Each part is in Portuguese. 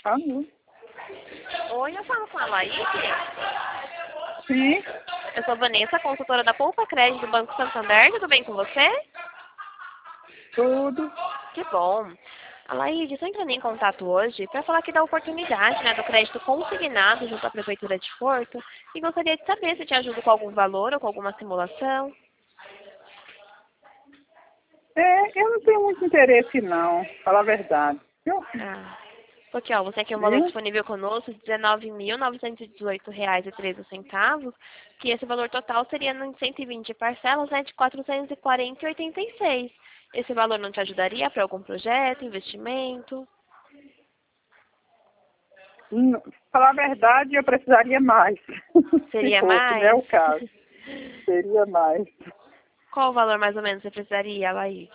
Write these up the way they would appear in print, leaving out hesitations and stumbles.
Alô? Oi, eu falo com a Laís. Sim, Eu sou Vanessa, consultora da Poupa Crédito do Banco Santander. Tudo bem com você? tudo. Que bom. A Laís, estou entrando em contato hoje para falar aqui da oportunidade, né, do crédito consignado junto à Prefeitura de Porto e gostaria de saber se te ajudo com algum valor ou com alguma simulação. Eu não tenho muito interesse não, falar a verdade. Viu? Ah, porque ó, você tem um valor Viu? disponível conosco de R$19.918,13, que esse valor total seria em 120 parcelas, né, de 440,86. Esse valor não te ajudaria para algum projeto, investimento? Falar a verdade, eu precisaria mais. Se Seria fosse, né, mais? o caso. Seria mais. Qual o valor mais ou menos você precisaria, Laís?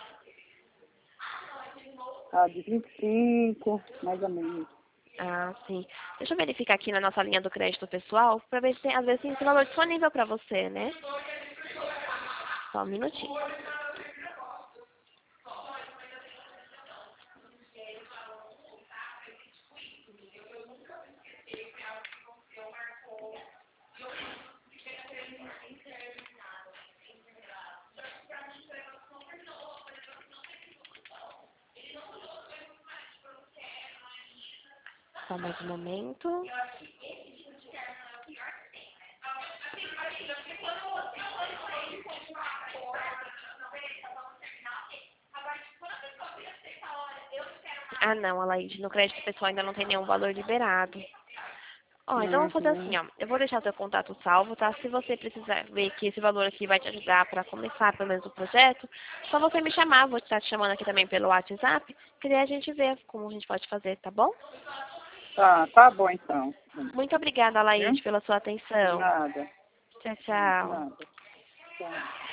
De 25, mais ou menos. Ah, sim. Deixa eu verificar aqui na nossa linha do crédito pessoal para ver se tem, às vezes tem esse valor disponível para você, né? Só um minutinho. Só mais um momento. Ah, não, Alaide, no crédito pessoal ainda não tem nenhum valor liberado. Ó, então vamos fazer assim, Uhum. ó. Eu vou deixar seu contato salvo, tá? Se você precisar ver que esse valor aqui vai te ajudar para começar pelo menos o projeto, só você me chamar. Vou estar te chamando aqui também pelo WhatsApp, que daí a gente vê como a gente pode fazer, tá bom? Tá bom então. Muito obrigada, Viu? Alaide, pela sua De atenção. nada, Tchau, de tchau. nada. Tchau.